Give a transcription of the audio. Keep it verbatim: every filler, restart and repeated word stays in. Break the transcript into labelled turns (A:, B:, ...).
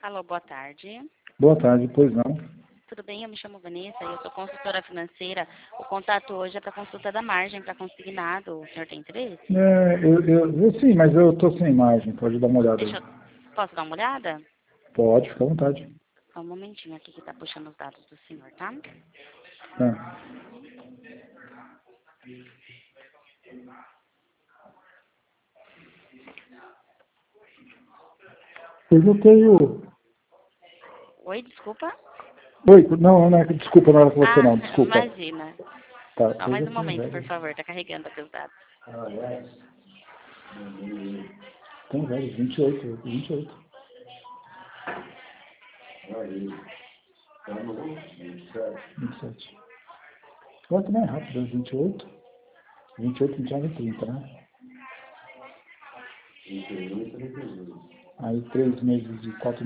A: Alô, boa tarde.
B: Boa tarde, pois não.
A: Tudo bem? Eu me chamo Vanessa e eu sou consultora financeira. O contato hoje é para consulta da margem para consignado. O senhor tem interesse?
B: É, eu, eu, eu sim, mas eu estou sem imagem, pode dar uma olhada aí.
A: Deixa eu... Posso dar uma olhada?
B: Pode, fica à vontade.
A: Só um momentinho aqui que está puxando os dados do senhor, tá?
B: Tá. Eu não tenho...
A: Oi, desculpa?
B: Oi, não, não é, desculpa, não era com você
A: Ah,
B: não, desculpa.
A: imagina.
B: Tá,
A: Só
B: eu
A: mais
B: já
A: um
B: tenho
A: momento, por
B: velho.
A: favor. Está carregando aqui os dados.
B: Ah, é? Tem velho, vinte e oito, vinte e oito. vinte e sete. Agora também é rápido, né? vinte e oito. vinte e oito, vinte e nove e trinta, né? Aí três meses e quatro